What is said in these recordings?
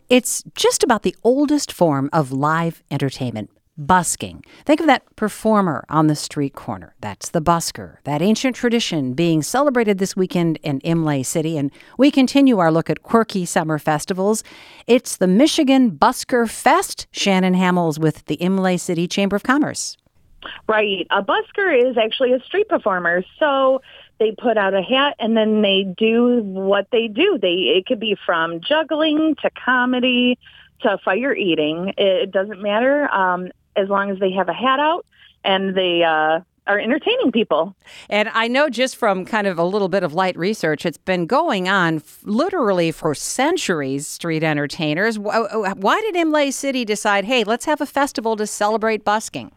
It's just about the oldest form of live entertainment, busking. Think of that performer on the street corner. That's the busker, that ancient tradition being celebrated this weekend in Imlay City. And we continue our look at quirky summer festivals. It's the Michigan Busker Fest. Shannon Hamill's with the Imlay City Chamber of Commerce. Right. A busker is actually a street performer. So they put out a hat and then they do what they do. It could be from juggling to comedy to fire eating. It doesn't matter as long as they have a hat out and they are entertaining people. And I know just from kind of a little bit of light research, it's been going on literally for centuries, street entertainers. Why did Imlay City decide, hey, let's have a festival to celebrate busking?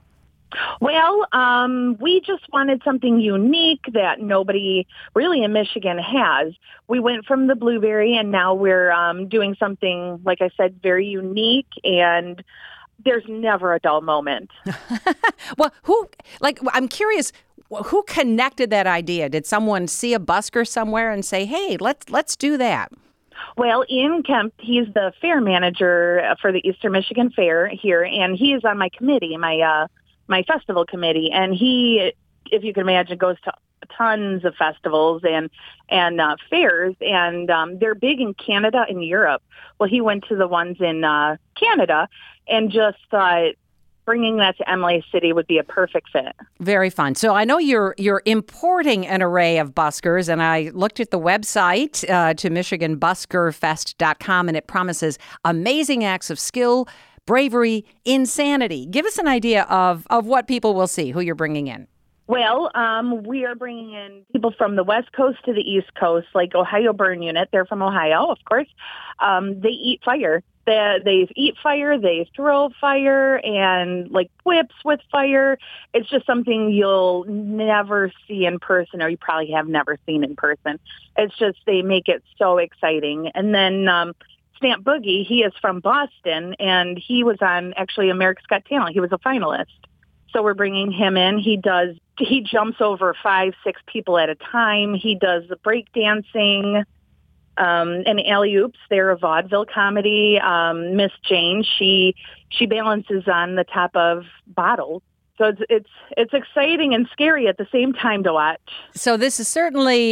Well, we just wanted something unique that nobody really in Michigan has. We went from the Blueberry, and now we're doing something, like I said, very unique, and there's never a dull moment. Well, I'm curious, who connected that idea? Did someone see a busker somewhere and say, hey, let's do that? Well, Ian Kemp, he's the fair manager for the Eastern Michigan Fair here, and he is on my committee, my festival committee, and he, if you can imagine, goes to tons of festivals and fairs, and they're big in Canada and Europe. Well, he went to the ones in Canada and just thought bringing that to Imlay City would be a perfect fit. Very fun. So I know you're importing an array of buskers, and I looked at the website to MichiganBuskerFest.com, and it promises amazing acts of skill, bravery, insanity. Give us an idea of what people will see, who you're bringing in. Well, we are bringing in people from the West Coast to the East Coast, like Ohio Burn Unit. They're from Ohio, of course. They eat fire. They eat fire, they throw fire, and like whips with fire. It's just something you'll never see in person, or you probably have never seen in person. It's just, they make it so exciting. And then Stamp Boogie, he is from Boston, and he was on actually America's Got Talent. He was a finalist. So we're bringing him in. He jumps over 5-6 people at a time. He does the break dancing and alley-oops. They're a vaudeville comedy. Miss Jane, she balances on the top of bottles. So it's exciting and scary at the same time to watch. So this is certainly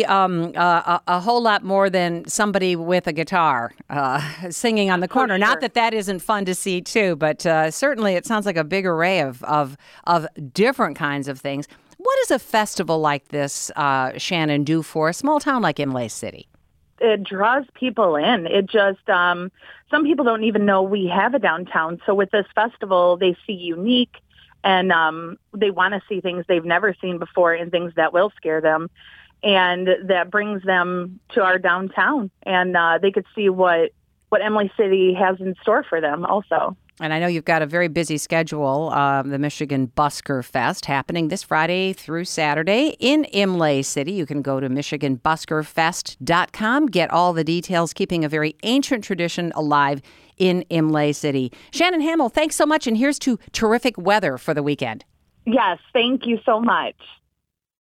a whole lot more than somebody with a guitar singing on the corner. For sure. Not that isn't fun to see too, but certainly it sounds like a big array of different kinds of things. What does a festival like this, Shannon, do for a small town like Imlay City? It draws people in. It just, some people don't even know we have a downtown. So with this festival, they see unique, and they want to see things they've never seen before and things that will scare them. And that brings them to our downtown. And they could see what Imlay City has in store for them also. And I know you've got a very busy schedule, the Michigan Busker Fest, happening this Friday through Saturday in Imlay City. You can go to MichiganBuskerFest.com, get all the details, keeping a very ancient tradition alive in Imlay City. Shannon Hamill, thanks so much, and here's to terrific weather for the weekend. Yes, thank you so much.